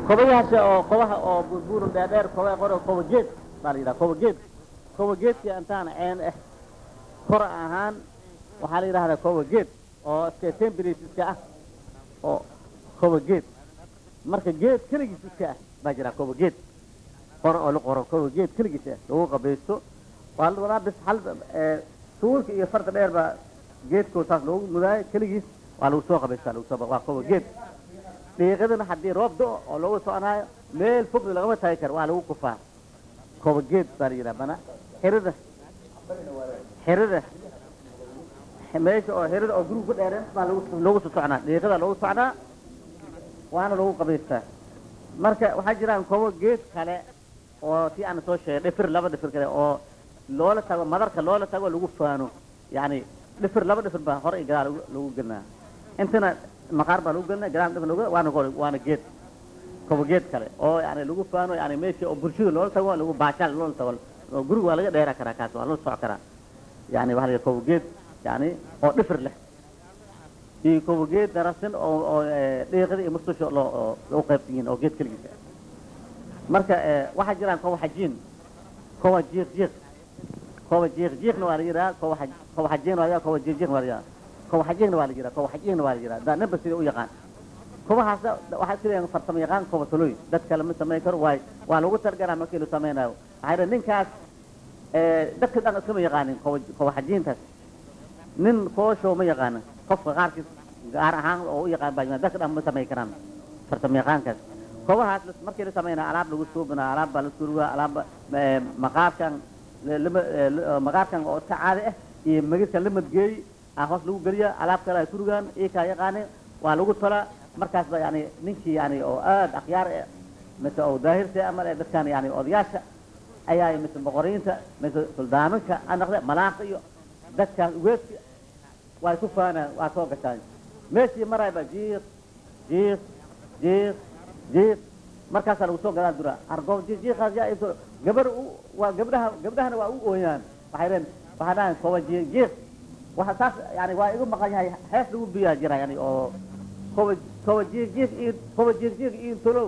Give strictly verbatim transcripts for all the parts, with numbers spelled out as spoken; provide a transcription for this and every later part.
kobayaasha oo kobaha oo burbuur dheer koba qoro koba geed baa la yiraahdaa koba geed koba geedkii intaan ceen ah kor ahaan waxaa la yiraahdaa koba geed oo iska temperatureska ah oo koba geed marka geed kaligiis iska ah baa jira koba geed qor oo la qoro koba geed kaligiis ah lagu qabaysto waa la bis hal suulka iyo farta dheer baa geedku taas lagu mudaay kaligiis waa lagu soo qabaystaa lagu soo waa koba geed deeqadana haddii roob do oo lagu soconayo meel fog lagama taagi karo waa lagu kufaa koba geed baa la yidhaha bana xirida xirida meesha oo xirida oo guriga ku dheereen baa lagu lagu soconaa deeqada lagu soconaa waana lagu qabaystaa marka waxaa jiraan koba geed kale oo si aan soo sheegay dhifir laba dhifir kale oo loola tago madarka loola tago lagu faano yani dhifir laba dhifir baa hore iyo gadaal lagu gelnaa intana maqaar baa lagu gelnaa gadaal dhifir lagu waana waana geed koba geed kale oo yani lagu faano yani meesha oo bulshada loola tago lagu baashaal loola tago oo guriga waa laga dheeraa karaa kaas waa loo soo karaa yani waxa la koba geed yani oo dhifir leh iyo koba geed darasin oo oo deeqada iyo mustusho loo loo qaybtiin oo geed kaligiis marka waxa jiraan koba xajiin koba jiiq jiiq koba jiiq jiiqna waa la yiraahdaa koba xaj koba xajiin waa koba jiiq jiiq waa la yiraahdaa koba xajiin waa la yiraahdaa koba xajiin waa la yiraahdaa daa naba sida u yaqaan kobahaas waxa sida fartamo yaqaan koba toloy dadka lama sameyn karo waay waa lagu targaraa markii la sameynayo waxay ninkaas ee dadka dhan iska ma yaqaanin koba koba xajiintaas nin koosho ma yaqaan qofka qaarkiis gaar ahaan oo u yaqaan baa dadka dhan ma sameyn karaan fartamo yaqaankaas kobahaas markii la sameynaa alaab lagu suubinaa alaab baa la surugaa alaab maqaarkan maqaarkan oo iska caadi ah iyo magirka la madgeey ah hoos lagu geliya alaab kale ay surugaan iyo ka yaqaaneen waa lagu tolaa markaas ba yani ninkii yani oo aad akhyaar ah mise oo daahirta ama dadkan yani odayaasha ayaa mise boqoriinta mise suldaanka anaqda malaaqda iyo dadkaas ugeedka waa ku faanaan waa soo gashaan meeshii marayba jiiq jiiq jiiq jiiq markaasaa lagu soo gadaa dura argoob jiiq jiiqaas yaa ibto gabar waa gabdhaha gabdhahana waa u ooyaan waxay reen waxaa dhahan koba jiiq jiiq waxa taas yani waa igu maqan yahay hees lagu biyaa jira yani oo koba koba jiiq jiiq iyo koba jiiq jiiq iyo tolow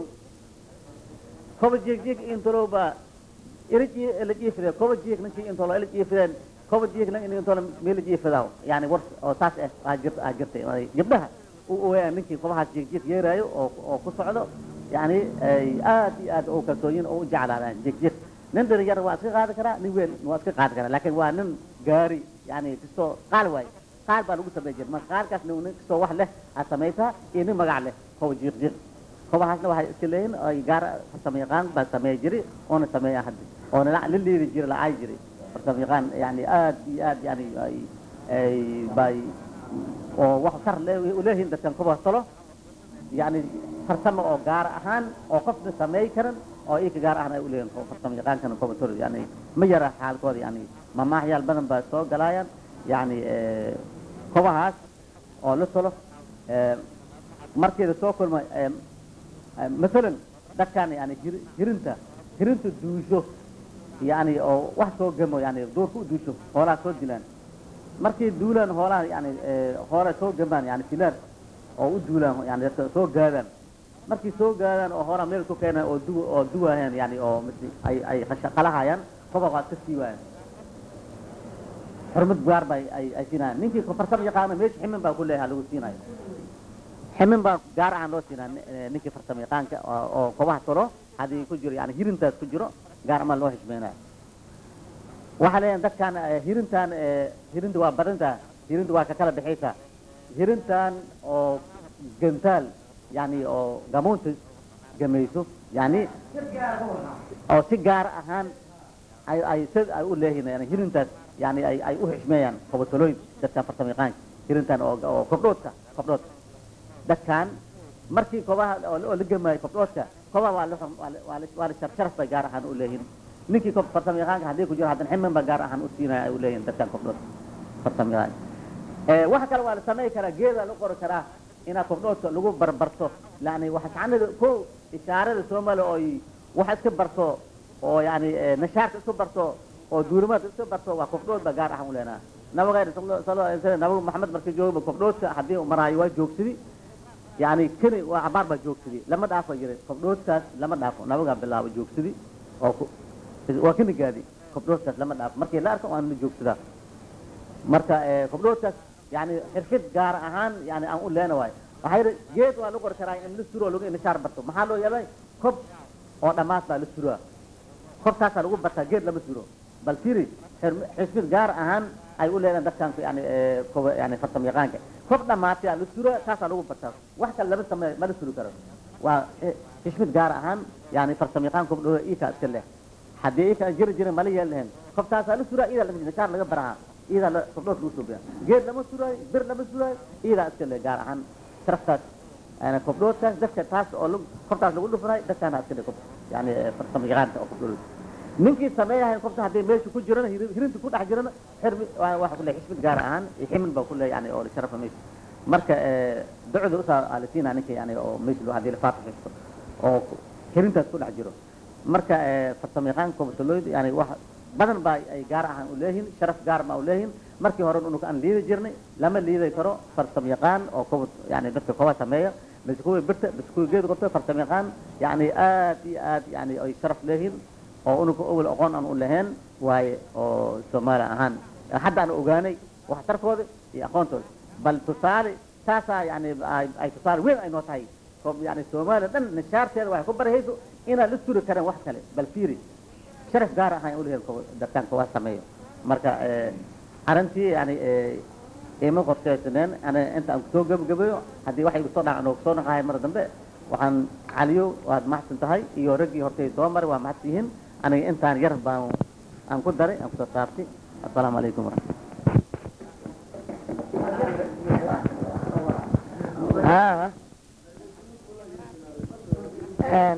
koba jiiq jiiq iyo tolow baa iriji la jiifide koba jiiq ninkii intolo la jiifideen koba jiiq ninkii intolo meel jiifidaa yani war oo taas ah waa jirta aa jirtay gabdhaha u ooyaan ninkii kobahaas jiiq jiiq yeeraayo oo oo ku socdo يعني آد آد أو كسوين أو جعل على جيك جيك نندر يجر واسك قاعد كرا نوين واسك قاعد كرا لكن وانن جاري يعني كسو قال واي قال بالو سبيجر ما قال كاس نون كسو واحد له أسميتها إني ما قال له هو جيك جيك هو حاسنا واحد كلين يجار سميقان بس سميجري أنا سمي أحد أنا لا للي يجري لا عايجري سميقان يعني آد آد يعني أي أي باي وواحد صار له وله هند كان كبار صلاه يعني farsamo oo gaar ahaan oo qofna sameey karan oo ay gaar ahaan ay u leeyahay oo farsamo yaqaan kan ko bator yani ma yara xaalkooda yani ma maaxyaal badan baa soo galayaan yani ee kobahaas oo la tolo ee markii la soo kulmay ee midalan dadkan yani jirinta jirinta duusho yani oo wax soo gamo yani doorku duusho hoolaa soo dilaan markii duulan hoolaa yani ee hoora soo gamaan yani filar oo u duulaan yani soo gaadaan markii soo gaadaan oo hore meel ku keenay oo du oo duwayaan yani oo ay ay shaqalahayaan koba waa ka siiwaan xurmad gaar bay ay ay siinayaan ninkii ko farsamo yaqaan meesh ximin baa ku leeyahay lagu siinayo ximin baa gaar aan loo siinaa ninkii farsamo yaqaanka oo kobaha tolo hadii ku jiro yani hirintaas ku jiro gaar ma loo xishmeenayo waxa leeyahay dadkan hirintan hirinta waa badanta hirinta waa ka kala bixaysa hirintan oo gantaal يعني أو جامونت جميسو يعني أو سجار أهان أي أي سد أقول له هنا يعني هيرنتان يعني أي أي أوحش ميان قبضتلوين ده كان فرتميقان هيرنتان أو أو كبروتة كبروت ده كان مركي كوبا أو لجمة كبروتة كوبا والله والله والله والله شرف شرف بجار أهان أقول له هنا نيجي كوب فرتميقان هذي كجور هذا حمم بجار أهان أسينا أقول له هنا ده كان كبروت فرتميقان اه واحد كلا والله سماي كلا جيدا لقرا كلا ina kobdhoodka lagu barbarto laani waxa saanada ko ishaarada Soomaaliya oo waxa iska barto oo yani nashaarka iska barto oo duulimaad iska barto waa kobdhood gaar ah u leena nabaga sallallahu alayhi wasallam nabaga Maxamed markii joogo kobdhoodka hadii uu maraayo waa joogsidii يعني كني وعبار بجوكسدي لما دافع جري كبدوت كاس لما دافع نبغى بالله بجوكسدي أو وكني قادي كبدوت كاس لما دافع مركي لا أركو أنا جوكسدا مركا كبدوت كاس يعني حرفت جار أهان يعني أقول لنا واي وهاي جيت وأنا لقور شراي إن لسروا لقوا إن شار برتو محلو يلاي كب أو دمات لا لسروا كب كاس لقوا برتا جيت لما لسروا بل فيري حرفت جار أهان أقول لنا ده كان يعني كوب يعني فتم يغانك كب دمات لا لسروا كاس لقوا برتا واحد اللي بس ما ما لسروا كرر وحرفت جار أهان يعني فتم يغانك كب دو إيه كاس كله حد إيه كاس جري جري مالي لهن كب كاس لسروا إذا لما نشار لقى برها إذا كبدوت لسروا بيا جيت لما لسروا بير لما لسروا إذا كله جار أهان تركت أنا كبدوت كاس دفت تاس أولو كبتاس لقول له فراي دفت أنا أكيد كب يعني فرصة مجرد أو كبدوت منك سمايا هاي كبتاس هذي ماشي كل جرنا هيرين تكون أحجرنا حرب واحد كله يحسب جارعان يحمل بكله يعني أو الشرف ماشي مركا دعوة رؤساء على سين عنك يعني أو ماشي له هذه الفاتحة أو هيرين تكون أحجره مركا فرصة مجرد كبدوت يعني واحد بدن باي أي جارعان أولهين شرف جار ما أولهين markii hore inuu kan liiday jirnay lama liiday karo farsam yaqaan oo kubad yani dadka kuwa sameeya biskuwi birta biskuwi geed qabta farsam yaqaan yani aad iyo aad yani ay sharaf leeyihiin oo unu ku awal aqoon aan u lahayn waay oo Soomaali ahaan hadda aan ogaanay wax tarkooda iyo aqoontooda bal tusaale taasa yani ay tusaale weyn ay noo tahay koob yani Soomaali dhan nishaarteeda wax ku barahayso ina la suri karaan wax kale bal fiiri sharaf gaar ah ay u leeyahay dadkan kuwa sameeyo marka أرنتي يعني إيه ما قلت لك أنا أنت أكتب جب جبيه هذه واحد يقصد عنه يقصد هاي مرة دمبه وعن عليو وهذا ما حسن تهاي يورجي هرتي دومر وما حسين أنا أنت عن يرب بام أنا كنت دري أنا كنت صارتي السلام عليكم ورحمة الله. ها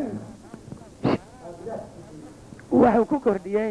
وحو كوكرديين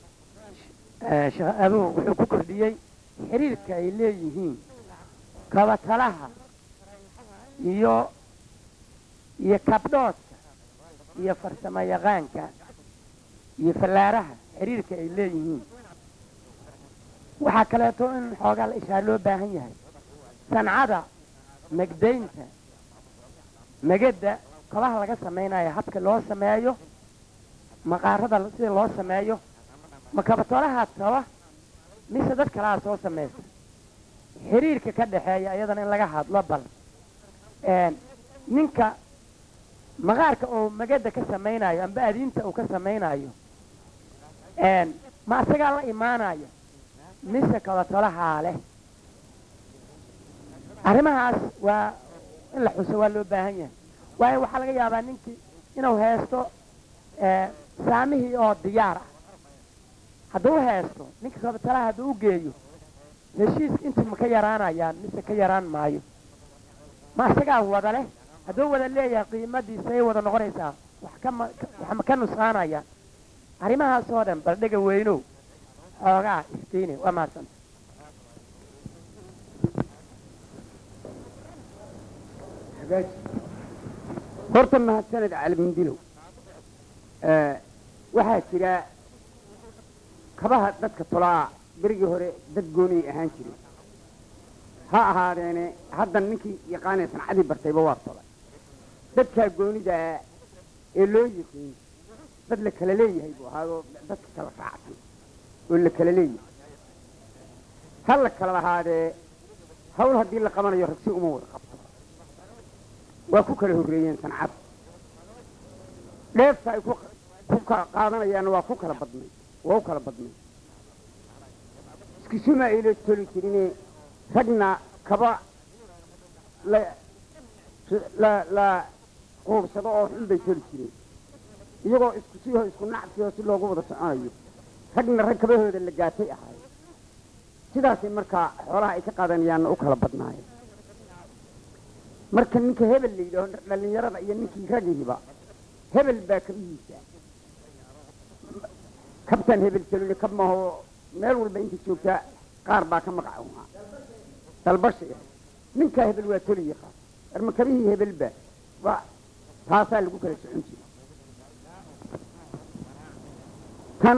أبو وحو كوكرديين حريرك إليهين كواتلها يو يكبدوت يفرسما يغانك يفلارها حريرك إليهين وحكالاتو إن حوغا الإشارلو باهن صنعada magdaynta magada kalaha laga sameeynaayo habka loo sameeyo maqaarada sida loo sameeyo makabatoolaha taba mise dad kala soo sameeyay xiriirka ka dhaxeeya ayadana in laga hadlo bal een ninka maqaarka oo magada ka sameeynayo amba adinta uu ka sameeynayo een ma asaga la imaanayo mise kabatoolaha leh arrimahaas waa in la xuso waa loo baahan yahay waayo waxaa laga yaabaa ninkii inuu haysto saamihii oo diyaar ah hadduu haysto ninka kabatalaha hadduu u geeyo heshiiska intii ma ka yaraanayaan mise ka yaraan maayo ma isagaa wada leh hadduu wada leeyahay qiimadiisa ay wada noqonaysaa wax kama wax ma ka nusqaanayaan arrimahaas oo dhan bal dhega weynow xoogaa istiine waa mahadsan horta mahadsaned caalamiindilow waxaa jira kabaha dadka tolaa berigii hore dad gooniyay ahaan jiray ha ahaadeene haddan ninkii yaqaanee sancadii bartayba waa tolay dadkaa goonidaa ee loo yiqiin dad la kala leeyahay buu ahaadoo dadka kala raacsan oo la kala leeyahay ha la kala lahaadee hawl haddii la qabanayo ragsi uma wada qabto waa ku kala horreeyeen sancada dheefta ay ku kala qaadanayaanna waa ku kala badnay waa u kala badnay iskisuma ayla toli jirine ragna kaba la la la quursado oo xun bay toli jireen iyagoo isku siho isku nacsiyo si loogu wada soconayo ragna rag kabahooda la gaatay ahaay sidaasay markaa xoolaha ay ka qaadanayaanna u kala badnaayeen marka ninka hebel la yidhaaho dhallinyarada iyo ninkii ragihiba hebel baa kabihiisa kabtaan hebel talole kab maho meel walba inta joogtaa qaar baa ka magacawnaa dalbasha ah ninkaa hebel waa toli yaqaan arma kabihii hebelba waa taasaa lagu kala socon jira kan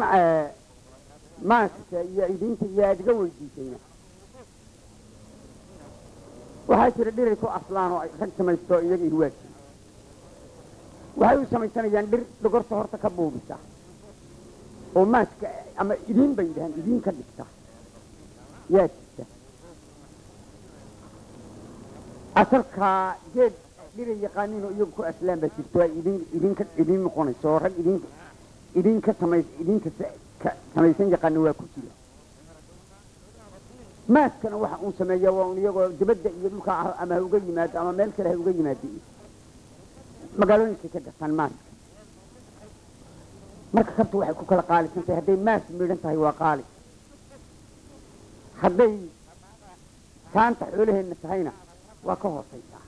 maaska iyo idinta iyo aad iga weydiisayna waxaa jira dhiray ku aslaan oo ay rag samaysto iyaga irwaajin waxay u samaysanayaan dhir dhogorta horta ka buubisa oo maaska ama idiin bay yidhahaan idiin ka dhigta yaa jirta asalkaa geed dhiray yaqaaniin oo iyagu ku aslaan baa jirto ay idin idinka idiin noqonayso oo rag idin idinka samays idinka ka samaysan yaqaani waa ku jira maaskana waxa uu sameeyaa waa un iyagoo dibadda iyo dhulka ama ha uga yimaado ama meel kale ha uga yimaado magaalooyinka ka gataan maaska marka kabta waxay ku kala qaalisan tahay hadday maas midhan tahay waa qaali hadday saanta xoolaheenna tahayna waa ka hoosaysaa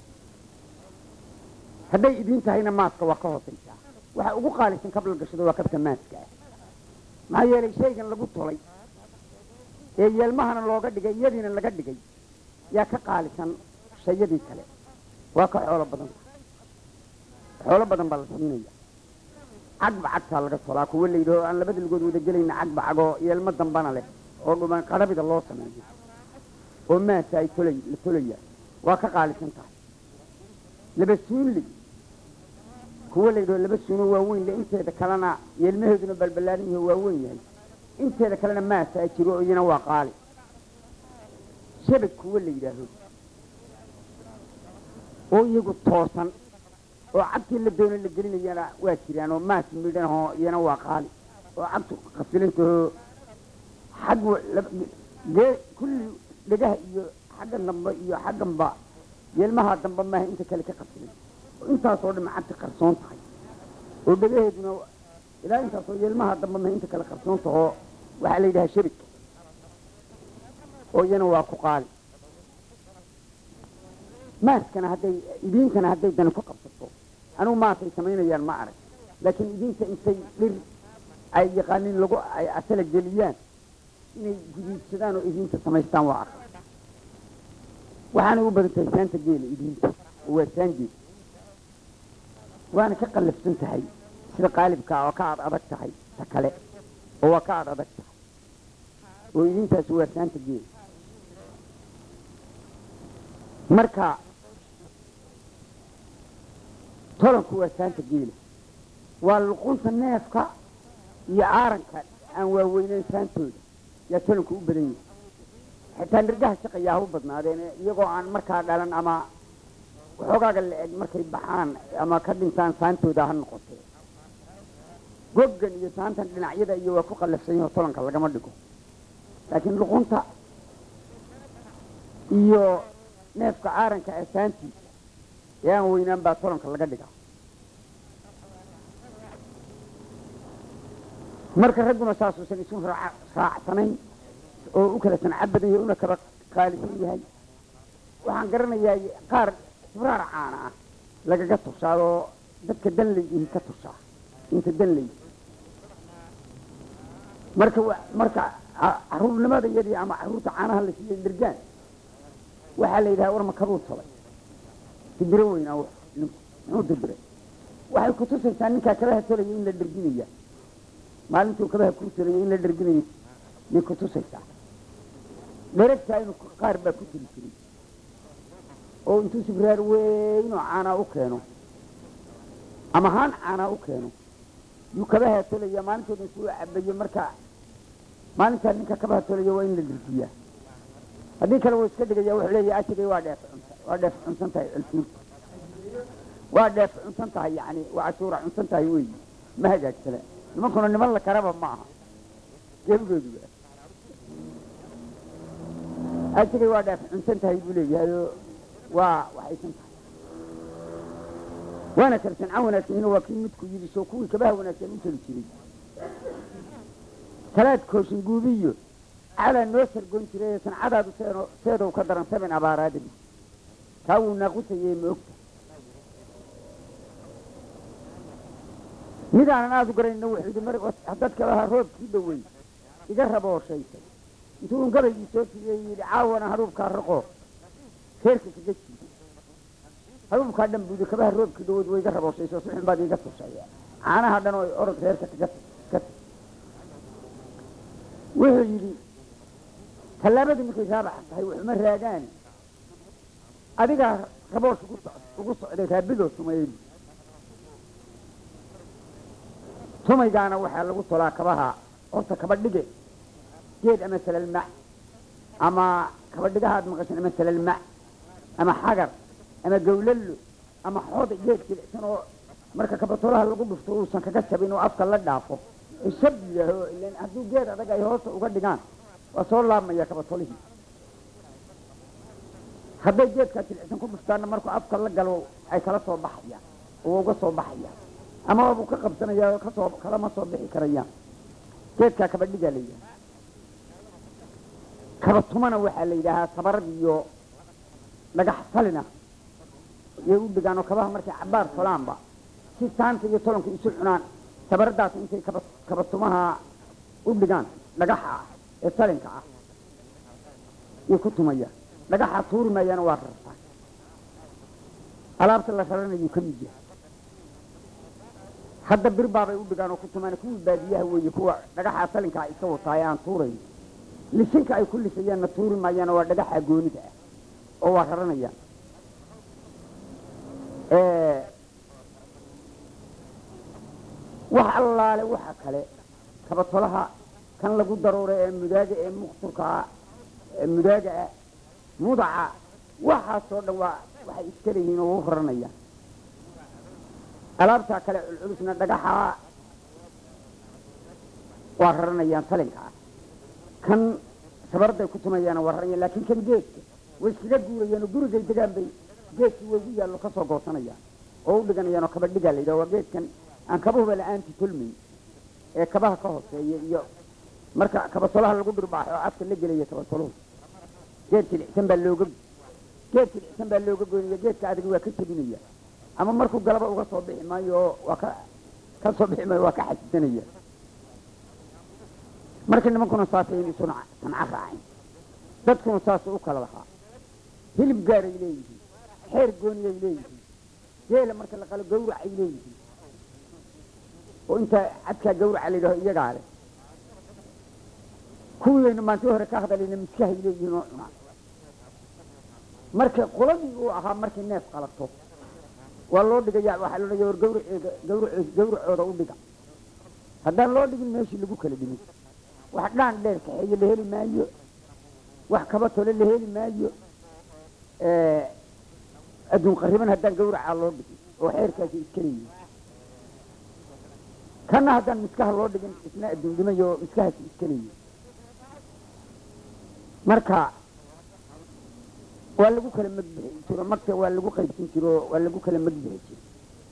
hadday idiin tahayna maaska waa ka hoosaysaa waxa ugu qaalisan kab la gashado waa kabta maaska ah maxaa yeelay shaygan lagu tolay ee yeelmahana looga dhigay iyadiina laga dhigay yaa ka qaalisan shayadii kale waa ka xoolo badan xoolo badan baa la siinaya cagba cagtaa laga tolaa kuwa la yidhaho aan labada lugood wada gelayna cagba cagoo yeelmo dambana leh oo dhuman qarabida loo sameeyo oo maasa ay tolay la tolayaan waa ka qaalisan tahay laba suunli kuwa la yidhaho laba suuno waaweyn le inteeda kalena yeelmaheeduna balbalaaran yaho waaweyn yahay inteeda kalena maasa ay jiro oo iyana waa qaali shabag kuwa la yidhaaho oo iyagu toosan oo cagtii la doono la gelinayana waa jiraan oo maas midhanahoo iyana waa qaali oo cagtu qasilantahoo xag gee kulli dhegaha iyo xagga dambe iyo xagganba yeelmaha dambe maaha inta kale ka qasilay oo intaasoo dhan cagti qarsoon tahay oo dhegaheeduna ilaa intaasoo yeelmaha dambe maaha inta kale qarsoon tahoo waxaa la yidhahaa shabig oo iyana waa ku qaali maaskana hadday idiinkana hadday dani ku qabsato anugu maasay samaynayaan ma arag laakiin idiinka intay dhir ay yaqaaniin lagu ay asala geliyaan inay gudiidsadaan oo idiinta samaystaan waa arag waxaanay u badan tahay saanta geela idiinta oo waa saangeed waana ka qallafsan tahay sida qaalibkaa oo ka ad adag tahay ta kale oo waa ka ad adag tahay oo idiintaasi waa saanta geela marka tolanku waa saanta geela waa luqunta neefka iyo caaranka aan waaweyneyn saantooda yaa tolanku u badan yahay xitaa nirgaha shaqayaa ha u badnaadeen iyagoo aan markaa dhalan ama waxoogaaga la eg markay baxaan ama ka dhintaan saantooda ha noqotee goggan iyo saantan dhinacyada iyo waa ku qallafsan yaho tolanka lagama dhigo laakiin luqunta iyo neefka caaranka ee saantiisa ee aan weynaan baa tolanka laga dhigaa marka ragguna saasuusan isu raacsanayn oo u kala sanca badan yahay una kaba qaalisan yahay waxaan garanayaa qaar sibraar caana ah lagaga tushaa oo dadka danleydihi ka tushaa inta danleydi marka marka caruurnimada iyadii ama caruurta caanaha la siiyey dirgaan waxaa la yidhaha war makabuu tolay dibiro weynaa ninku muxuu dibiray waxay ku tusaysaa ninkaa kabaha tolaya in la dherginaya maalintuu kabaha kuu tolaya in la dherginayo yay ku tusaysaa dheragtaa inuu qaar baa ku tiri jiray oo intuu sibraar weynoo caanaa u keeno ama haan caanaa u keeno yuu kabaha tolaya maalintooda suu cabayo marka maalintaa ninka kabaha tolaya waa in la dhergiyaa haddii kale wuu iska dhigaya wuxuu leeyahay asigay waa dheef waa dheef cunsan tahay culsuurta waa dheef cunsan tahay yacni waa cashuura cunsan tahay weyi ma hagaagsana nimankuna niman la karaba ma aha gebigooduba asigay waa dheef cunsan tahay buu leeyahay oo waa waxaysan tahay waana kala sancan wanaagsanina waa kii midku yidhi soo kuwii kabaha wanaagsan u toli jiray talaad kooshin guubiyo calaa noo sargoon jiray sancadaadu seedow ka daran saben abaaraadadi kaa wuu naaqusayey ma ogta midaanan aada u garayna wuxuu yidhi mar haddaad kabaha roobkii dhowey iga rabooshaytay intuu un gabaygii soo siiyey yidhi caawana hadhuubkaa raqo reerka kaga jiido hadhuubkaa dhan buudi kabaha roobkii dhawood way iga rabooshayso suxun baad iiga tushay caanaha dhan oo orod reerka kaga ka wuxuu yidhi tallaabadu markay raabaxa tahay waxuma raagaani adigaa raboosh ugu so ugu socday raabidoo tumayey tumaygaana waxaa lagu tolaa kabaha horta kaba dhige geed ama salalmac ama kaba dhigahaad maqashan ama salalmac ama xagar ama gawlallo ama xood geed jilicsan oo marka kabatolaha lagu dhufto uusan kaga jabin oo afka la dhaafo ishab yaho ilaan hadduu geed adag ay hoosta uga dhigaan waa soo laabmaya kabatolihii hadday geedkaa jilicsan ku dhuftaanna markuu afka la galo ay kala soo baxayaan oo uga soo baxayaan ama waabuu ka qabsanayaa oo kasoo kalama soo bixi karayaan geedkaa kaba dhigaa la yidhaha kaba tumana waxaa la yidhaahaa sabarad iyo dhagax salina yay u dhigaan oo kabaha markay cabaar tolaanba si taanta iyo tolanku isu cunaan sabaradaas intay kaba kaba tumaha u dhigaan dhagaxa ah ee salinka ah yay ku tumayaan dhagaxa tuuri maayaana waa rartaa alaabta la raranayuu ka mid yahay hadda bir baabay u dhigaan oo ku tumaan kuwii baadiyaha weeye kuwa dhagaxa salinkaa iska wataaye aan tuurayn lisinka ay ku lisayaanna tuuri maayaana waa dhagaxa goonida ah oo waa raranayaan wax allaale waxa kale kabatolaha kan lagu daruuray ee mudaaga ee muqturka ee mudaaga ah mudaca waxaasoo dhan waa waxay iska leeyihiin oo u raranayaan alaabtaa kale culculusna dhagaxa waa raranayaan salinka ah kan sabarday ku tumayaana waa raranayaan laakiin kan geedka way iskaga guurayaan oo gurigay degaan bay geedkii waygu yaallo ka soo goosanayaan oo u dhiganayaan oo kaba dhigaa la yidhaha waa geedkan aan kabahuba la-aanti tolmayn ee kabaha ka hooseeya iyo marka kabatolaha lagu dhirbaaxo oo afka la gelaya kabatoluhu geed jilicsan baa looga geed jilicsan baa looga goynaya geedka adag waa ka jebinaya ama markuu galaba uga soo bixi maayo oo waa ka ka soo bixi maayo waa ka xasisanaya marka nimankuna saasay in isuna sanca raacin dadkuna saasuu u kala lahaa hilib gaaray leeyihiin xeer gooniyay leeyihiin geela marka la qalo gawracay leeyihiin oo inta cadkaa gawraca la yidhaho iyagaa leh kuwiiyaynu maantii hore ka hadlayna miskahay leeyihiin oo cunaa marka qoladii uu ahaa markay neef qalato waa loo dhigaya waxaa loo dhigaya war gawraceeda gawraceed gawracooda u dhiga haddaan loo dhigin meeshii lagu kala dhimin wax dhaan dheer kaxeeye la heli maayo wax kaba tole la heli maayo adduun qariban haddaan gawracaa loo dhigin oo xeerkaasi iska leeyihin kana haddaan miskaha loo dhigin isna adduun dhimayo oo miskahaasi iska leeyihin marka waa lagu kala magbixi jiro marka waa lagu qaybsin jiro waa lagu kala magbixi jiro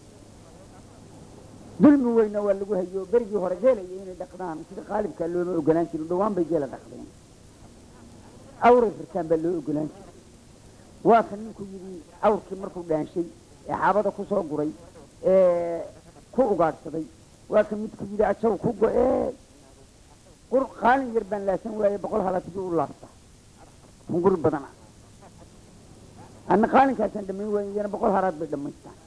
dulmi weyna waa lagu hayo berigii hore geelaya inay dhaqdaan sida qaalibkaa looma ogolaan jirin dhawaan bay geela dhaqdeen awray firtaan baa loo ogolaan jiray waa kan ninku yidhi awrkii markuu dhaanshay ee xaabada ku soo guray ee ku ugaadhsaday waa kan midku yidhi ajaw ku go-ee qur qaalin yar baan laasan waaye boqol halaatigi u laabta hungur badana anna qaalinkaasaan dhammayn waaye iyana boqol haraad bay dhammaystaan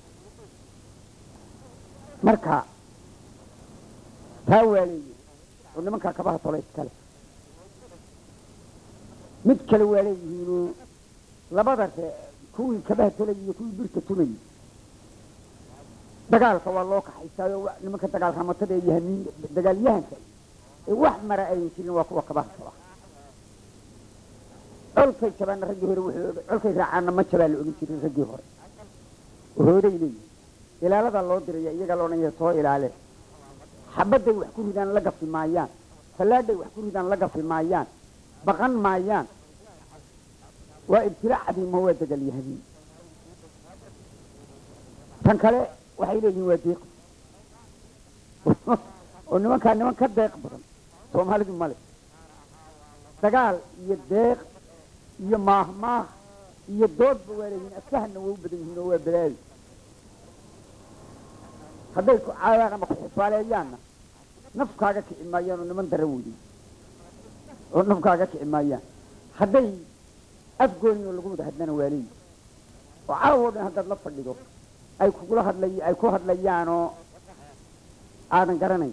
marka taa waa leeyihi oo nimankaa kabaha tolay iskale mid kale waa leeyihiinoo labada ree kuwii kabaha tolay iyo kuwii birta tumayy dagaalka waa loo kaxaysaayo nimanka dagaal ramatada ee yahamiin dagaalyahanka ee wax mara ayan jirin waa kuwa kabaha tola colkay jabaana raggii hore wuxuu colkay raacaana ma jabaa la odhan jiray raggii hore hooday leeyihi ilaaladaa loo diraya iyagaa la odhanaya soo ilaale xabadday wax ku ridaan la gafi maayaan fallaadhay wax ku ridaan la gafi maayaan baqan maayaan waa ibtilaac cadiimo waa dagaalyahamiin tan kale waxay leeyihiin waa deeq oo nimankaa niman ka deeq badan soomaalidu male dagaal iyo deeq iyo maahmaah iyo doodba waa leeyihiin askahana waa u badan yihiin oo waa balaayi hadday ku caayaan ama ku xifaaleeyaanna nafkaaga kici maayaan oo niman dara weyday oo nafkaaga kici maayaan hadday afgooni oo lagu wada hadlana waa leeyihin oo caawoo dhan haddaad la fadhido ay kugula hadlay ay ku hadlayaanoo aadan garanayn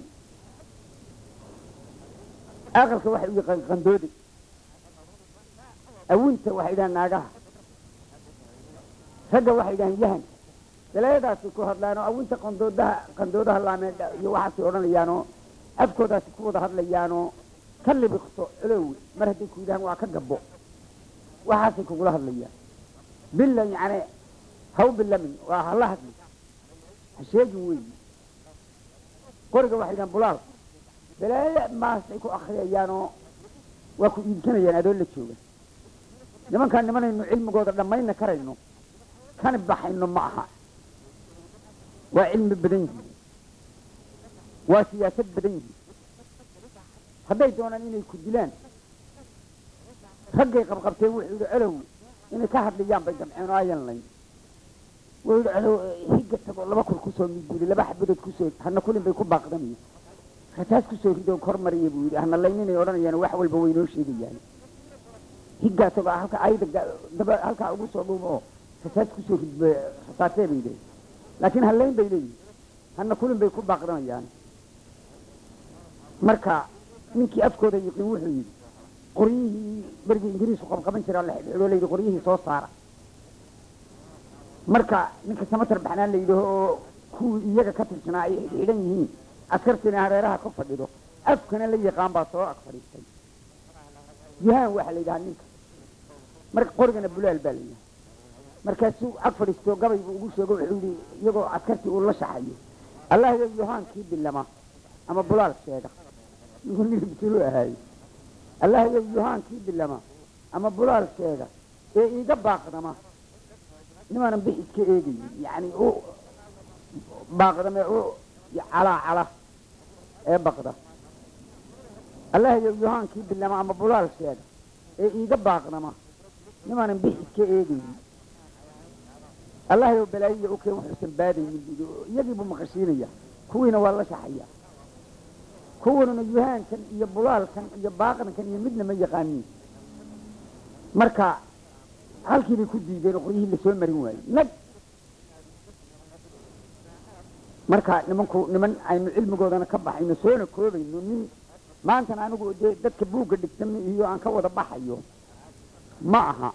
aqalka waxay u yaqaan qandoodi awinta waxay dhahaan naagaha ragga waxay yidhahaan yahan dalaayadaasi ku hadlaanoo awinta qandoodaha qandoodaha laameedha iyo waxaasay odhanayaanoo afkoodaasi ku wada hadlayaanoo ka libiqso colowi mar hadday ku yidhahaan waa ka gabbo waxaasay kugula hadlayaan billa yacni haw bilamin waa hala hadli ha sheegin weyi qoriga waxay yidhahaan bulaal balaayo maasay ku akriyayaanoo waa ku iibsanayaan adoo la jooga nimankaan nimanaynu cilmigooda dhammayna karayno kana baxayno ma aha waa cilmi badan yihiin waa siyaasad badan yihiin hadday doonaan inay ku dilaan raggay qabqabteen wuxuu yidhi colow inay ka hadlayaan bay damceen oo ayan layn wuu yidhi colow higga tagoo laba kul kusoo midbuuli laba xabadood kusoo hana kulin bay ku baaqdamayo rataas kusoo ridoo kor mariya buu yidhi hana layn inay odhanayaan wax walba way noo sheegayaan higgaa tagoo halka ayda daba halkaa ugu soo dhuumo oo rataas kusoo rid rasaasee bay leeyihin laakiin halayn bay leeyihin hana kulin bay ku baaqdamayaan marka ninkii afkooda yiqiin wuxuu yidhi qoryihii berigii ingiriisku qabqaban jiraa la xidhiidhoo layidhi qoryihii soo saara marka ninka samatar baxnaan la yidhaho oo kuwii iyaga ka tirsanaa ay xidhiidhan yihiin askartiina hareeraha ka fadhido afkana la yaqaan baa soo ag fadhiistay yahaan waxaa la yidhahaa ninka marka qorigana bulaal baa la yidhaha markaasuu ag fadhiistoo gabay buu ugu sheego wuxuu yidhi iyagoo askartii uu la shaxayo allah yo yohaankii bilama ama bulaal sheega ninkuu nilibtulu ahaaye allah yo yohaankii bilama ama bulaal sheega ee iiga baaqdama nimaanan bix iska eegayin yacni u baaqdame u calaa cala ee baqda allah yo yohaankii bilama ama bulaal sheega ee iiga baaqdama nimaanan bix iska eegayin allah yow balaayiya u keen wuxuusan baadaynin iyagii buu maqashiinaya kuwiina waa la shaxaya kuwanuna yuhaankan iyo bulaalkan iyo baaqdankan iyo midna ma yaqaanin marka halkii bay ku diideen oo qoryihii lasoo marin waayey nag marka nimanku niman aynu cilmigoodana ka baxayno soona koobayno nin maantana anigu dee dadka buugga dhigtama iyo aan ka wada baxayo ma aha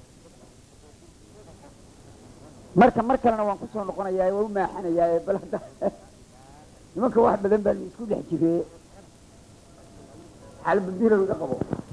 marka mar kalena waan kusoo noqonayaa waa u maaxanayaa bal hadda nimanka wax badan baa isku dhex jiree xalbadiira laga qabo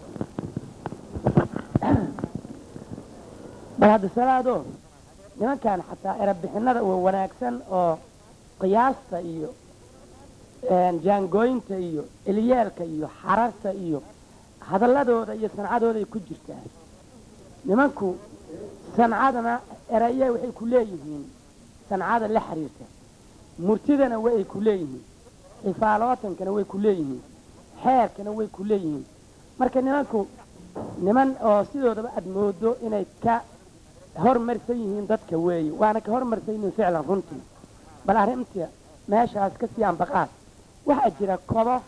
bal hadda salaado nimankan xataa erabixinada waa wanaagsan oo qiyaasta iyo jaangooyinta iyo eliyaalka iyo xararta iyo hadalladooda iyo sancadooda ay ku jirtaa nimanku sancadana eraya waxay ku leeyihiin sancada la xiriirta murtidana way ku leeyihiin xifaalootankana way ku leeyihiin xeerkana way ku leeyihiin marka nimanku niman oo sidoodaba aad moodo inay ka hormarsan yihiin dadka weeye waana ka hormarsan yihiin ficlan runtii bal arrinta meeshaas ka sii ambaqaad waxaa jira kobo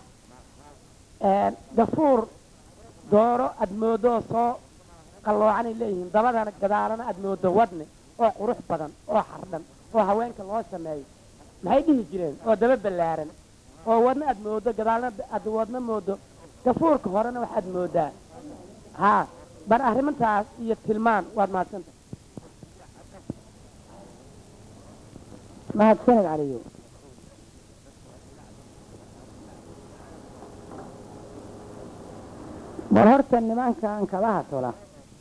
gafuur dooro aad moodo soo qalloocanay leeyihiin dabadana gadaalana aad moodo wadne oo qurux badan oo xardhan oo haweenka loo sameeyo maxay dhihi jireen oo daba ballaaran oo wadna aad moodo gadaalna aad wadna moodo gafuurka horena waxaad moodaa haa bar arrimantaas iyo tilmaan waad mahadsanta mahadsaned caliyo bar horta nimankan kabaha tola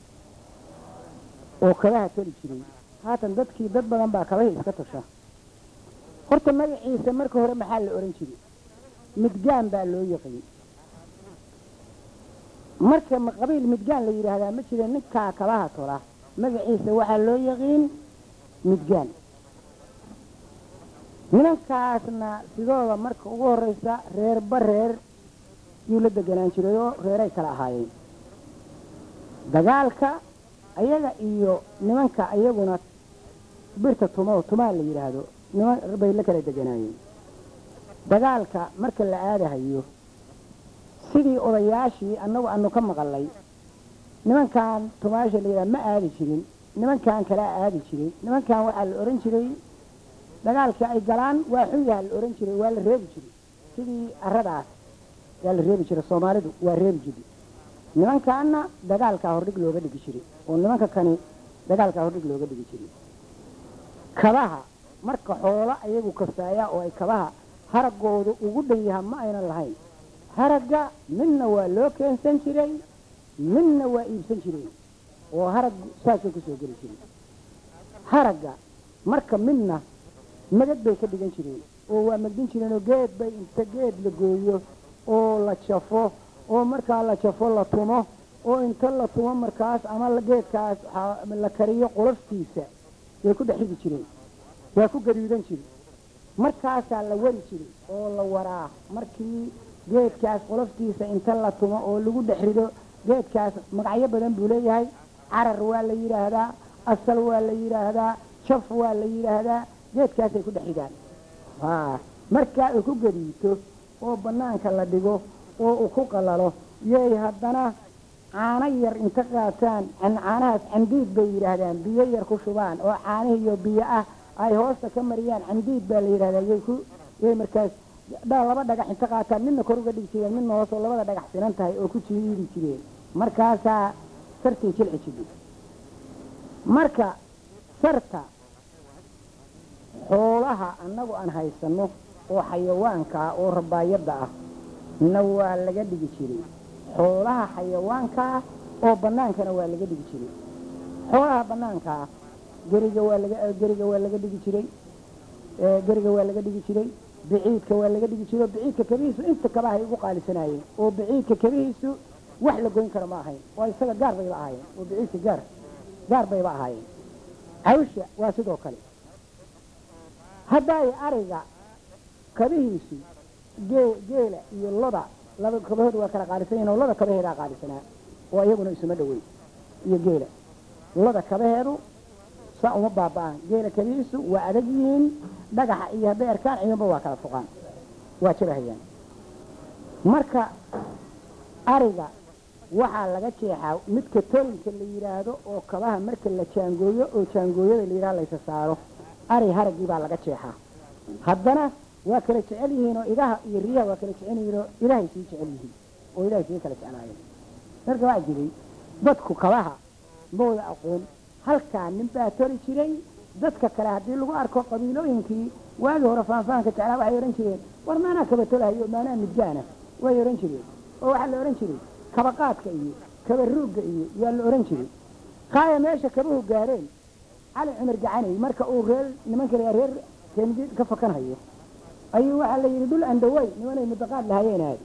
oo kabaha toli jiray haatan dadkii dad badan baa kabahii iska tosha horta magaciisa marka hore maxaa la oran jiray midgaan baa loo yaqin marka qabiil midgaan la yidhaahdaa ma jira ninkaa kabaha tola magaciisa waxaa loo yaqiin midgaan nimankaasna sidooda marka ugu horreysa reerba reer yuu la deganaan jiray oo reeray kala ahaayeen dagaalka ayaga iyo nimanka iyaguna birta tumo tumaa la yidhaahdo niman bay la kala deganaayeen dagaalka marka la aadahayo sidii odayaashii annagu aanu ka maqalay nimankan tumaasha la yidhaha ma aadi jirin nimankan kalaa aadi jiray nimankan waxaa la oran jiray dagaalkii ay galaan waa xun yaha la oran jiray waa la reebi jiray sidii aradaas waa la reebi jiray soomaalidu waa reebi jiray nimankaana dagaalkaa hordhig looga dhigi jiray oo nimanka kani dagaalkaa hordhig looga dhigi jiray kabaha marka xoola ayagu kastaaya oo ay kabaha haragoodu ugu dhan yaha ma aynan lahayn haragga midna waa loo keensan jiray midna waa iibsan jiray oo harag saasay ku soo geli jiray haragga marka midna magad bay ka dhigan jireen oo waa magdin jireenoo geed bay inta geed la gooyo oo la jafo oo markaa la jafo la tumo oo inta la tumo markaas ama geedkaas la kariyo qoloftiisa way ku dhex rigi jireen waa ku gaduudan jiri markaasaa la wari jiray oo la waraa markii geedkaas qoloftiisa inta la tumo oo lagu dhex rido geedkaas magacyo badan buu leeyahay carar waa la yidhaahdaa asal waa la yidhaahdaa jaf waa la yidhaahdaa geedkaasay ku dhex ridaan markaa uu ku gadiito oo bannaanka la dhigo oo uu ku qalalo yay haddana caano yar inta qaataan caanahaas candiid bay yidhaahdaan biyo yar ku shubaan oo caanihiiyo biyo ah ay hoosta ka mariyaan candiid baa la yidhahdaa yay ku yay markaas laba dhagax inta qaataan midna kor uga dhigi jireen midna hoos oo labada dhagax sinan tahay oo ku jiidi jireen markaasaa sartay jilci jirtay marka sarta xoolaha annagu aan haysanno oo xayawaanka ah oo rabaayadda ah na waa laga dhigi jiray xoolaha xayawaanka ah oo bannaankana waa laga dhigi jiray xoolaha bannaanka ah geriga waa laga geriga waa laga dhigi jiray geriga waa laga dhigi jiray biciidka waa laga dhigi jiray biciidka kabihiisu inta kabahay ugu qaalisanaayeen oo biciidka kabihiisu wax la goyn karo ma ahayn oo isaga gaar bayba ahaayeen oo biciidka gaar gaar bayba ahaayeen cawsha waa sidoo kale haddaay ariga kabihiisu geela iyo loda laba kabahoodu waa kala qaalisan yihiin oo loda kabaheedaa qaalisanaa oo iyaguna isuma dhoweyn iyo geela loda kabaheedu saa uma baaba'aan geela kabihiisu waa adag yihiin dhagaxa iyo hadday arkaan ciidanba waa kala foqaan waa jabahayaan marka ariga waxaa laga jeexaa midka tolinka la yidhaahdo oo kabaha marka la jaangooyo oo jaangooyada la yidhaha laysa saaro ari haraggii baa laga jeexaa haddana waa kala jecel yihiin oo idaha iyo riyaha waa kala jecel yihiin oo ilaahay sii jecel yihiin oo ilaahay sii kala jeclaayeen marka waxaa jiray dadku kabaha mooda aqoon halkaa nin baa tori jiray dadka kale haddii lagu arko qabiilooyinkii waagii hore faanfaanka jeclaa waxay odhan jireen war maanaa kaba tolahayo maanaa midgaana way odhan jireen oo waxaa la odhan jiray kaba qaadka iyo kaba ruugga iyo yaa la odhan jiray qaaya meesha kabuhu gaareen cali cumar gacanay marka uu reer nimanka reer keendiid ka fakanhayo ayuu waxaa la yidhi dhul andhaway nimanay mudaqaad lahayeen aad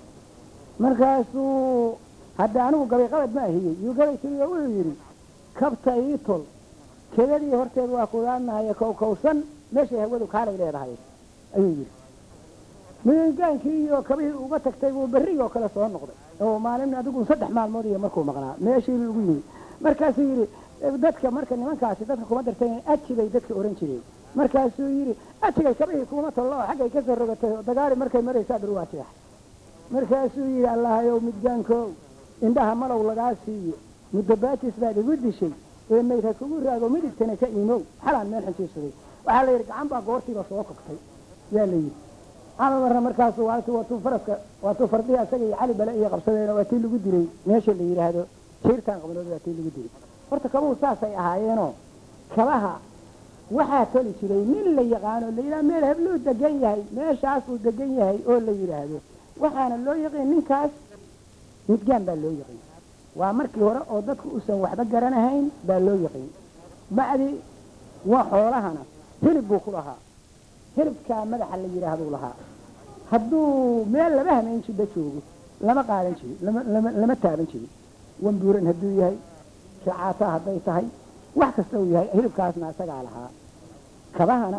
markaasuu hadda anigu gabay qabad ma ahiyey yuu gabay tiriyo wuxuu yidhi kabta ii tol kedadii horteed waa kudaanahaye kowkowsan meeshay hawadu kaalay leedahay ayuu yidhi midangaankii iyo kabihii uga tagtay buu berrigoo kale soo noqday oo maalin adigu saddex maalmood iyo markuu maqnaa meeshii ugu yimid markaasuu yidhi dadka marka nimankaasi dadka kuma dartay aji bay dadka oran jireen markaasuu yidhi ajigay kabihii kuma tollo oo xaggay ka soo rogatay oo dagaali markay maraysaa dhur waa jeex markaasuu yidhi allahayow midgaankow indhaha malow lagaa siiyo muddo baatis baad igu dishay ee mayd ha kugu raago midigtana ka imow xalaan meel xunjiirsaday waxaa la yidhi gacan baa goortiiba soo kogtay yaa la yidhi camal marna markaasu waatuu faraska waatuu fardihii asaga iyo cali bale iyo qabsadeen waa tii lagu diray meesha la yidhaahdo jiirtaan qabnood waa tii lagu diray horta kabuhu saasay ahaayeenoo kabaha waxaa toli jiray nin la yaqaano la yidhaha meel hebluu degan yahay meeshaasuu degan yahay oo la yidhaahdo waxaana loo yaqiin ninkaas midgaan baa loo yaqiin waa markii hore oo dadku usan waxba garanahayn baa loo yaqiin bacdi waa xoolahana hilib buu ku lahaa hilibkaa madaxa la yidhaahduu lahaa hadduu meel laba hamayn jidha joogo lama qaadan jiri lama lama lama taaban jiri wambuuran hadduu yahay shacaataa hadday tahay wax kasta uu yahay hilibkaasna isagaa lahaa kabahana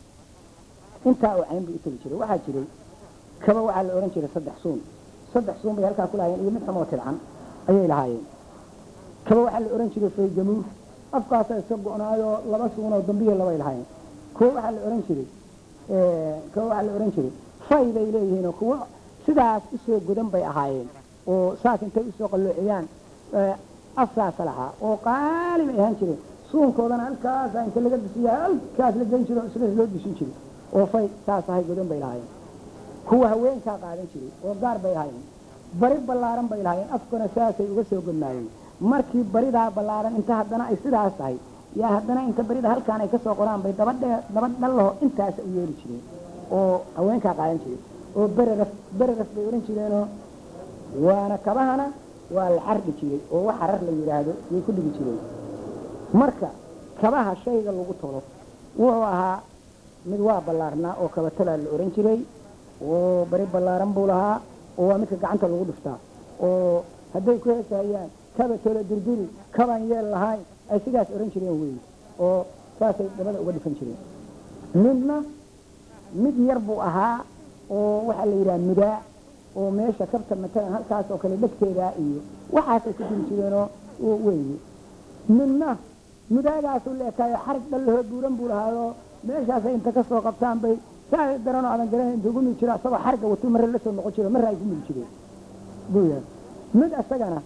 intaa uu cayn buu u tegi jiray waxaa jiray kaba waxaa la odhan jiray saddex suun saddex suun bay halkaa ku lahaayeen iyo mid xumoo tidcan ayay lahaayeen kaba waxaa la odhan jiray faygamuur afkaasa iska go'naayoo laba suunoo dambiyo labay lahaayeen kuwa waxaa la odhan jiray kuwa waxaa la odhan jiray fay bay leeyihiinoo kuwa sidaas usoo godan bay ahaayeen oo saas intay usoo qalloociyaan afsaasa lahaa oo qaali bay ahaan jireen suunkoodana halkaasa inta laga disiya halkaas la geyn jiro isla loo disin jiray oo fay saas ahay godan bay lahaayeen kuwa haweenkaa qaadan jiray oo gaar bay ahaayeen bari ballaaran bay lahaayeen afkuna saasay uga soo godnaayeen markii baridaa ballaaran inta haddana ay sidaas tahay yaa haddana inta berida halkaan ay ka soo qoraan bay daba dhe daba dhallaho intaas u yeeli jireen oo haweenkaa qaadan jiray oo bereraf bereraf bay ohan jireenoo waana kabahana waa la xardhi jiray oo wax xarar la yidhaahdo way ku dhigi jireen marka kabaha shayga lagu tolo wuxuu ahaa mid waa ballaarnaa oo kabatalaa la ohan jiray oo bari ballaaran buu lahaa oo waa midka gacanta lagu dhuftaa oo hadday ku heesahayaan kaba tolo durduri kabaan yeel lahayn ay sidaas ohan jireen wey oo saasay dabada uga dhifan jireen midna mid yar buu ahaa oo waxaa la yidhaha mudaa oo meesha kabta matalan halkaas oo kale dhegteedaa iyo waxaasay ku diri jireenoo weeye midna mudaagaasuu la ekaayo xarig dhallahoo buuran buu lahaayoo meeshaasay inta ka soo qabtaan bay saa daranoo aadan garan inta ugu migi jiro asagoo xarigga watuu marre la soo noqon jiro marre ay ku migi jireen buu yahay mid isagana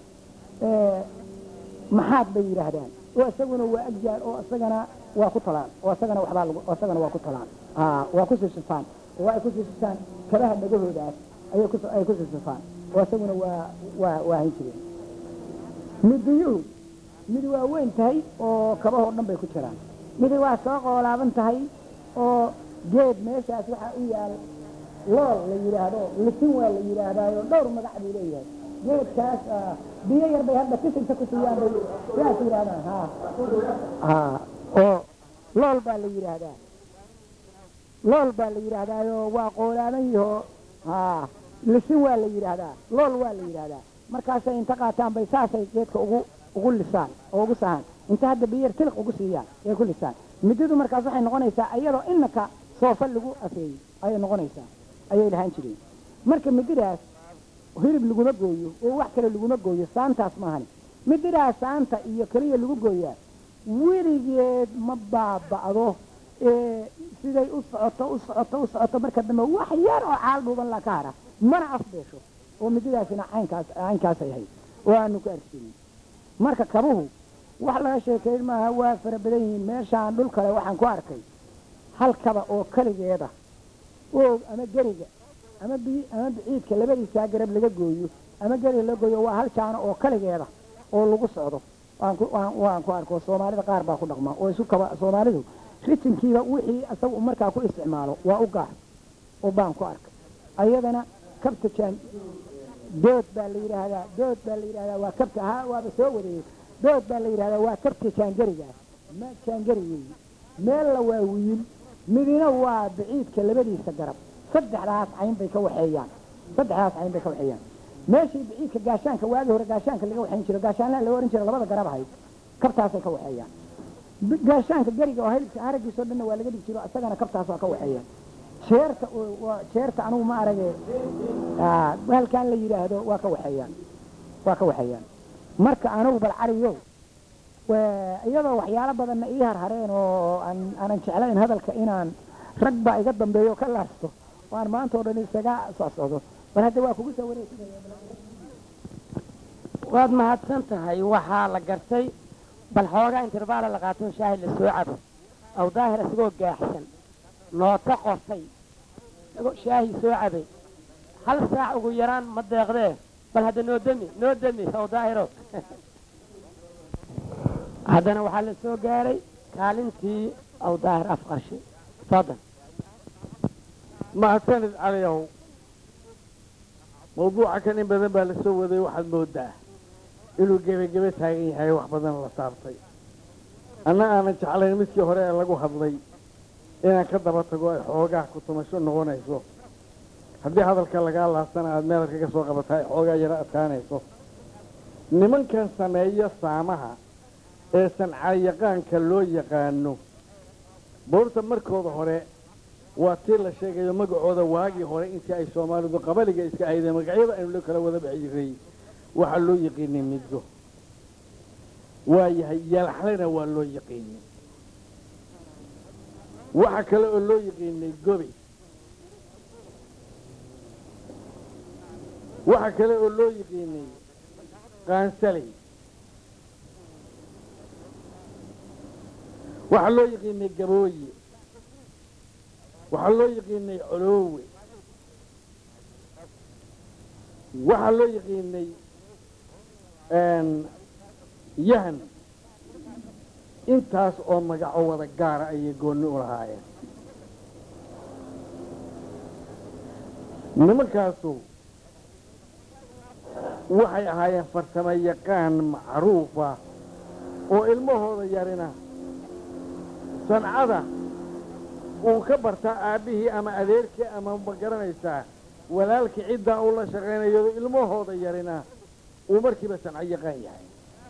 maxaad bay yidhaahdaan oo isaguna waa agjaal oo isagana waa ku talaan oo isagana waxbaa lagu oo isagana waa ku talaan waa ku sii sifaan oo ay ku sii sifaan kabaha dhagahoodaas ayay ku ay ku sii sifaan oo isaguna waa waa waa hay jireen midiyuhu mid waa weyn tahay oo kabahoo dhan bay ku jiraan midi waa soo qoolaaban tahay oo geed meeshaas waxaa u yaal lool la yidhaahdo lisin waa la yidhaahdaayo dhowr magac buu leeyahay geedkaas biyo yar bay hadda kisinta ku siiyaan bay sidaas yidhahdaan ha ha oo lool baa la yidhaahdaa lool baa la yidhaahdaayo waa qoolaaban yaho ha lisin waa la yidhaahdaa lool waa la yidhaahdaa markaasay inta qaataan bay saasay geedka ugu ugu lisaan oo ugu sahaan inta hadda biyar tilq ugu siiyaan ee ku lisaan mididu markaas waxay noqonaysaa iyadoo inaka soofa lagu afeeyey ayay noqonaysaa ayay lahaan jireen marka mididaas hilib laguma gooyo oo wax kale laguma gooyo saantaas maahani mididaas saanta iyo keliya lagu gooyaa weligeed ma baaba'do ee siday u socoto u socoto u socoto marka dambe wax yar oo caal dhuuban la ka hara mana afbeesho oo mididaasina caynkaas caynkaas ay ahayd oo aanu ku arkiinin marka kabuhu wax laga sheekeyn maaha waa fara badan yihiin meeshaan dhul kale waxaan ku arkay hal kaba oo keligeeda oo ama geriga ama bi ama biciidka labadiisa garab laga gooyo ama geriga la gooyo waa hal jaano oo keligeeda oo lagu socdo waan ku waan ku arko Soomaalida qaar baa ku dhaqma oo isu kaba Soomaalidu ritinkiiba wixii asagu markaa ku isticmaalo waa u gaar oo baan ku arkay ayadana kabta jaan dood baa la yiraahdaa dood baa la yiraahdaa waa kabta ha waaba soo wareeyay dood baa la yiraahdaa waa kabta jaangariga ma jaangariga meel la waa wiil midina waa biciidka labadiisa garab saddexdaas cayn bay ka waxeeyaan saddexdaas cayn bay ka waxeeyaan meeshii biciidka gaashaanka waagi hore gaashaanka laga waxayn jiro gaashaanla la oran jiro labada garab ahayd kabtaasay ka waxeeyaan gaashaanka gariga oo hilibka aragiisoo dhanna waa laga dhigi jiro isagana kabtaas waa ka waxeeyaan jeerta waa jeerta anigu ma arage ah halkaan la yiraahdo waa ka waxeeyaan waa ka waxeeyaan marka anigu bal cariyo waa iyadoo waxyaalo badan ii harhareen oo aan aan jeclayn hadalka inaan rag baa iga dambeeyo ka laasto waan maanta oo dhan isaga socdo bal hadda waa kugu soo wareegsanaya waad mahadsan tahay waxaa la gartay bal xoogaa intervaala la qaato shaahi la soo cabo aw daahir isagoo gaaxsan noota qortay isagoo shaahi soo cabay hal saac ugu yaraan ma deeqdee bal hadda noo demi noo demi aw daahiro haddana waxaa la soo gaaray kaalintii aw daahir afqarshe tafadal mahadsanid caliyow mawduuca kan in badan baa la soo waday waxaad moodaa inuu gebagebe taagan yahay wax badan la saartay anna aanan jeclayn midkii hore ee lagu hadlay inaan ka daba tago ay xoogaa ku tumasho noqonayso haddii hadalka lagaa laastana aad meelarka ka soo qabataa ay xoogaa yaro adkaanayso nimankan sameeyo saamaha ee sancayaqaanka loo yaqaano boorta markooda hore waa tii la sheegayo magacooda waagii hore intii ay soomaalidu qabaliga iska ahaydeen magacyada aynu la kala wada bixi jiray waxaa loo yaqiinay midgo waa yahay yalaxlena waa loo yaqiinay waxa kale oo loo yaqiinay gobe waxa kale oo loo yaqiinay qaansaley waxa loo yaqiinay gabooye waxaa loo yaqiinay coloowe waxaa loo yaqiinay yahan intaas oo magaco wada gaara ayay goonni u lahaayeen nimankaasu waxay ahaayeen farsamo yaqaan macruufa oo ilmahooda yarina sancada uu ka bartaa aabbihii ama adeerkii ama ma garanaysaa walaalkii ciddaa uu la shaqaynayo ilmahooda yarina uu markiiba sanco yaqaan yahay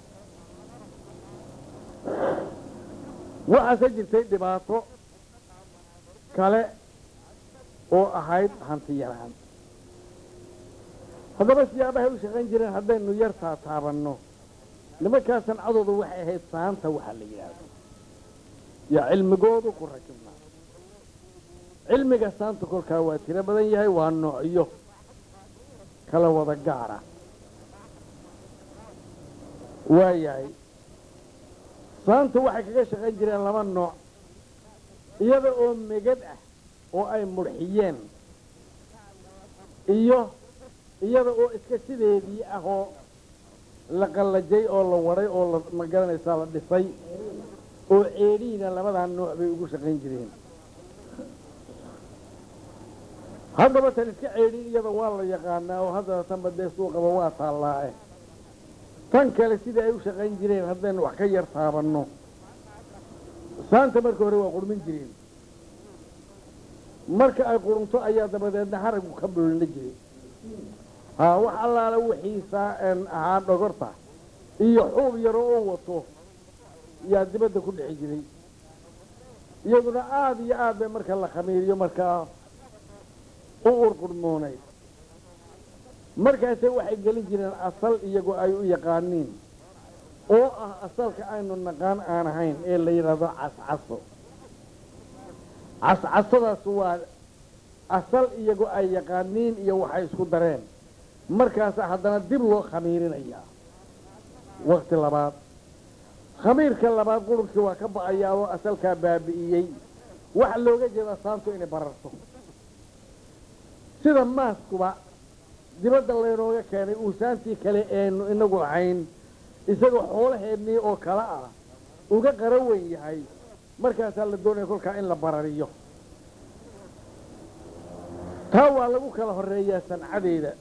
waxaase jirtay dhibaato kale oo ahayd hanti yaraan haddaba siyaabahay u shaqayn jireen haddaynu yartaa taabanno nimankaa sancadooda waxay ahayd saanta waxaa la yidhaahdo yaa cilmigoodu ku rakibnaa cilmiga saanta kolkaa waa tiro badan yahay waa noocyo kala wada gaara waa yahay saanta waxay kaga shaqayn jireen laba nooc iyada oo megad ah oo ay murxiyeen iyo iyada oo iska sideedii ah oo la qallajay oo la waday oo la ma garanaysaa la dhisay oo ceedhiina labadaa nooc bay ugu shaqayn jireen haddaba tan iska ceedhin iyada waa la yaqaanaa oo haddana tanba dee suuqaba waa taallaae tan kale sidai ay u shaqayn jireen haddaynu wax ka yar taabanno saanta marka hore waa qurmin jireen marka ay qurunto ayaa dabadeedna haragu ka buulina jiray haa wax allaala wixiisaa een ahaa dhogorta iyo xuub yaro oo wato yaa dibadda ku dhexi jiray iyaduna aada iyo aad bay marka la khamiiriyo markaa u urqurmoonay markaase waxay gelin jireen asal iyagoo ay u yaqaaniin oo ah asalka aynu naqaan aan ahayn ee la yidhaahdo cascaso cascasadaas waa asal iyagoo ay yaqaaniin iyo waxay isku dareen markaasa haddana dib loo khamiirinayaa wakti labaad khamiirka labaad qurunkii waa ka ba'ayaa oo asalkaa baabi'iyey waxa looga jeedaa saantu inay bararto sida maaskuba dibadda laynooga keenay uusaantii kale eenu inagu ahayn isagoo xoolaheennii oo kale ah uga qara weyn yahay markaasaa la doonaya kolkaa in la barariyo taa waa lagu kala horreeyaa sancadeeda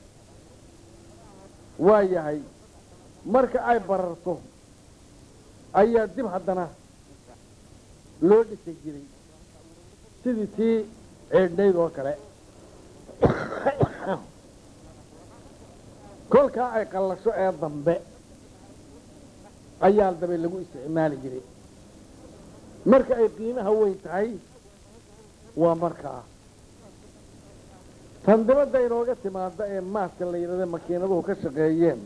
waa yahay marka ay bararto ayaa dib haddana loo dhisi jiray sidii tii ceedhnayd oo kale kolkaa ay qallasho ee dambe ayaa dabe lagu isticmaali jiray marka ay qiimaha weyn tahay waa markaa tan dibadda inooga timaada ee maaska la yidhahda makiinaduhu ka shaqeeyeen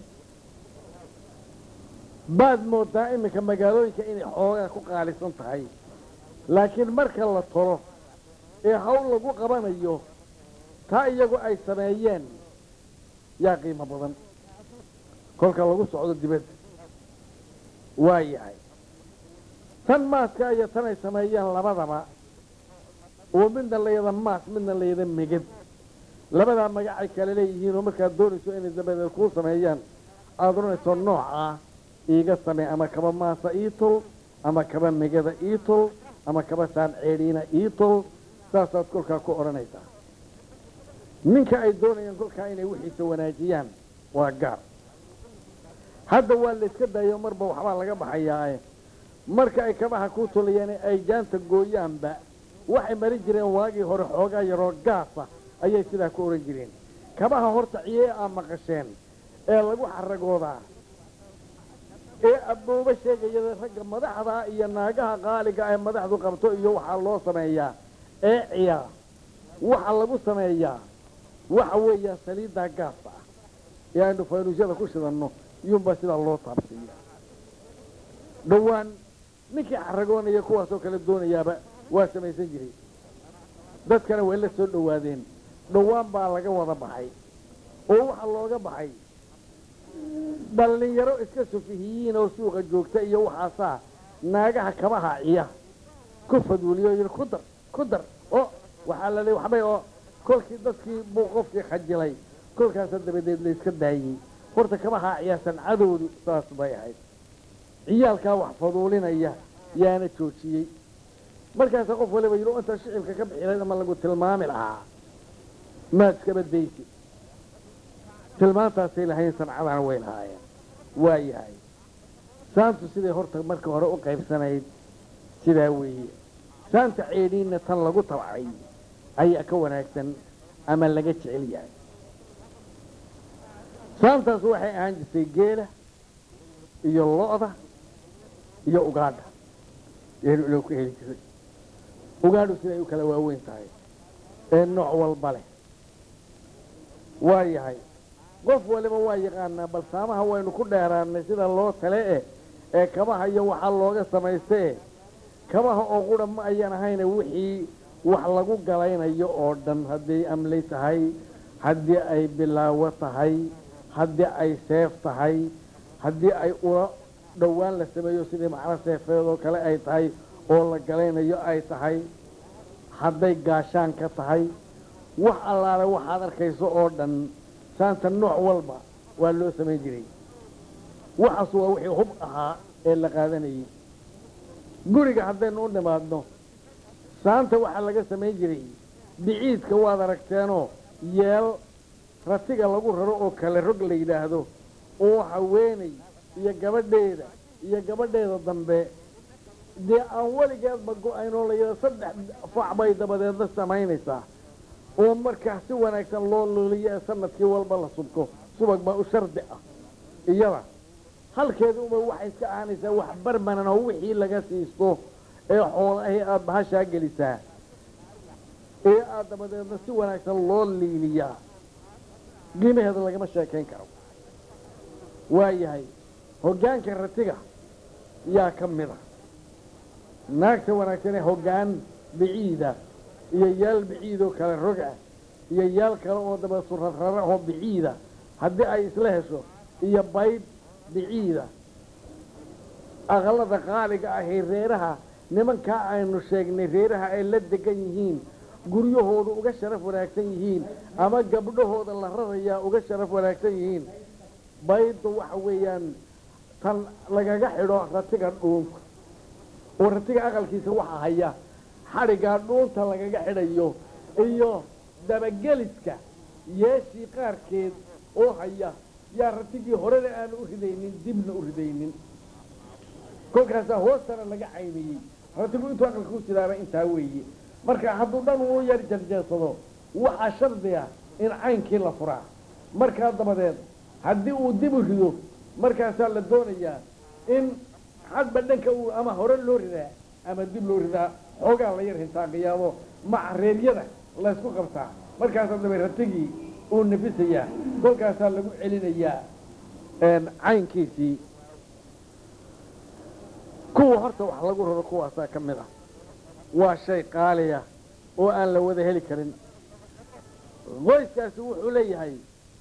baad moodaa iminka magaalooyinka inay xoogaa ku qaalisan tahay laakiin marka la tolo ee hawl lagu qabanayo taa iyagu ay sameeyeen yaa qiimo badan kolka lagu socdo dibadda waa yahay tan maaska iyo tan ay sameeyeen labadaba oo midna layada maas midna layada megad labadaa magacay kale leeyihiin oo markaad doonayso inay dabadeed kuu sameeyaan aada oranayso noocaa iiga samee ama kaba maasa iitol ama kaba megada iitol ama kaba saan ceedhiina iitol saasaad kolkaa ku odhanaysaa ninka ay doonayaan kolkaa inay wixiisa wanaajiyaan waa gaar hadda waa la iska daayo marba waxbaa laga baxayaae marka ay kabaha ku tulayeen ay jaanta gooyaanba waxay marin jireen waagii hore xoogaa yaroo gaasa ayay sidaa ku ohan jireen kabaha horta ciyee aa maqasheen ee lagu xaragoodaa ee abbooba sheegayada ragga madaxda iyo naagaha qaaliga ee madaxdu qabto iyo waxaa loo sameeyaa ee ciya waxa lagu sameeyaa waxa weeyaa saliiddaa gaasta ah ee aynu faynuusyada ku shidanno iyuunbaa sidaa loo taabsiiya dhowaan ninkii xaragoonaya kuwaasoo kale doonayaaba waa samaysan jiray dadkana way la soo dhowaadeen dhowaan baa laga wada baxay oo waxaa looga baxay dhallinyaro iska sufihiyiin oo suuqa joogta iyo waxaasaa naagaha kabaha ciya ku faduuliyo yidhi ku dar ku dar oo waxaa la leey waxbay oo kolkii dadkii buu qofkii khajilay kolkaasa dabadeed la iska daayey horta kabaha ciya sancadoodu saas bay ahayd ciyaalkaa wax faduulinaya yaana joojiyey markaasa qof waliba yidhi inta shicibka ka bixilayd ama lagu tilmaami lahaa maad iska badbaysi tilmaantaasay lahayn sancadana way lahaayeen waa yahay saantu siday horta marka hore u qaybsanayd sidaa weeye saanta ceedhiinna tan lagu tabcay ayaa ka wanaagsan ama laga jecel yahay saantaas waxay ahaan jirtay geela iyo lo'da iyo ugaadha eenu inoo ku heli jiray ugaadhu siday u kala waaweyn tahay ee nooc walba leh waa yahay qof waliba waa yaqaanaa bal saamaha waynu ku dheeraannay sida loo tale eh ee kabaha iyo waxaa looga samaystee kabaha oo qura ma ayan ahayne wixii wax lagu galaynayo oo dhan hadday amlay tahay haddii ay bilaawo tahay haddii ay seef tahay haddii ay ula dhowaan la sameeyo sidii macno seefeedoo kale ay tahay oo la galaynayo ay tahay hadday gaashaan ka tahay wax allaale waxaad arkayso oo dhan saanta nooc walba waa loo samayn jiray waxaas waa wixii hub ahaa ee la qaadanayay guriga haddaynu u nimaadno saanta waxaa laga samayn jiray biciidka waad aragteenoo yeel ratiga lagu raro oo kale rog la yidhaahdo oo haweenay iyo gabadheeda iyo gabadheeda dambe dee aan weligeedba go-aynoo la yidhahdo saddex fac bay dabadeedna samaynaysaa oo markaa si wanaagsan loo luuliyo ee sanadkii walba la subko subag baa u shardi ah iyada halkeeda uma waxay iska ahanaysaa wax barmanan oo wixii laga siisto ee xoolahii aada bahashaa gelisaa ee aada dabadeedna si wanaagsan loo liiliyaa qiimaheeda lagama sheekayn karo waa yahay hoggaanka ratiga yaa ka mid a naagta wanaagsan ee hoggaan biciida iyo yaal biciidoo kale rog ah iyo yaal kale oo daba surarara oo biciida haddii ay isla hesho iyo baydh biciida aqalada qaaliga ahee reeraha nimankaa aynu sheegnay reeraha ay la degan yihiin guryahoodu uga sharaf wanaagsan yihiin ama gabdhahooda la rarayaa uga sharaf wanaagsan yihiin baydda waxa weeyaan tan lagaga xidho ratiga dhuunka oo ratiga aqalkiisa waxa haya xadhiggaa dhuunta lagaga xidhayo iyo dabageliska yeeshii qaarkeed oo haya yaa ratigii horena aanu u ridaynin dibna u ridaynin kolkaasaa hoostana laga cayniyey ratigu intuu aqalka ku sidaaba intaa weeye marka hadduu dhan uu yar jarjeedsado waxaa shardi ah in caynkii la furaa markaa dabadeed haddii uu dib u rido markaasaa la doonayaa in hadba dhanka uu ama hore loo ridaa ama dib loo ridaa xoogaa la yar hintaaqiyaado macareeryada laysku qabtaa markaasaa daba ratigii uu nafisayaa kolkaasaa lagu celinayaa caynkiisii kuwa horta wax lagu raro kuwaasaa ka mid ah waa shay qaaliya oo aan la wada heli karin qoyskaasi wuxuu leeyahay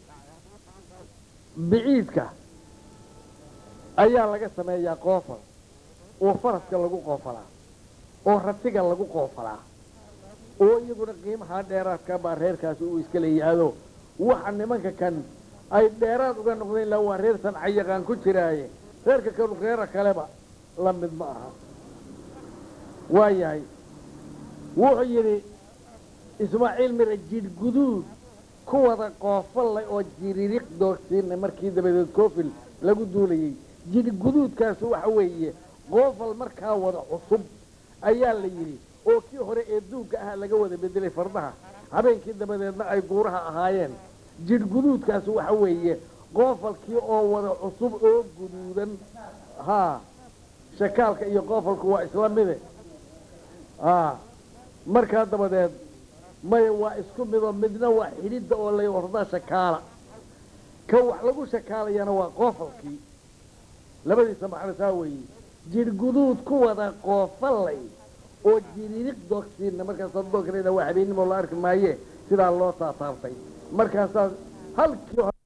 biciidka ayaa laga sameeyaa qoofal oo faraska lagu qoofalaa oo ratiga lagu qoofalaa oo iyaguna qiimahaa dheeraadka baa reerkaasi uu iska leeyahaado waxa nimanka kan ay dheeraad uga noqdeen la waa reer sanca yaqaan ku jiraaye reerka kanu reera kaleba la mid ma aha waa yahay wuxuu yidhi ismaaciil mira jidh guduud ku wada qoofallay oo jiririq doogsiinay markii dabadeed koofil lagu duulayey jidh guduudkaasi waxa weeye qoofal markaa wada cusub ayaa la yidhi oo kii hore ee duugga ah laga wada bedelay fardaha habeenkii dabadeedna ay guuraha ahaayeen jidh guduudkaasi waxa weeye qoofalkii oo wada cusub oo guduudan haa shakaalka iyo qoofalku waa isla mide haa markaa dabadeed maya waa isku midoo midna waa xidhidda oo la ordaa shakaala ka wax lagu shakaalayana waa qoofalkii labadiisa macno saa weeye jidh guduud ku wada qoofallay oo jiririq doogsiina markaasaa doograyna waa habeenimo la arki maaye sidaa loo taataabtay markaasaa halkii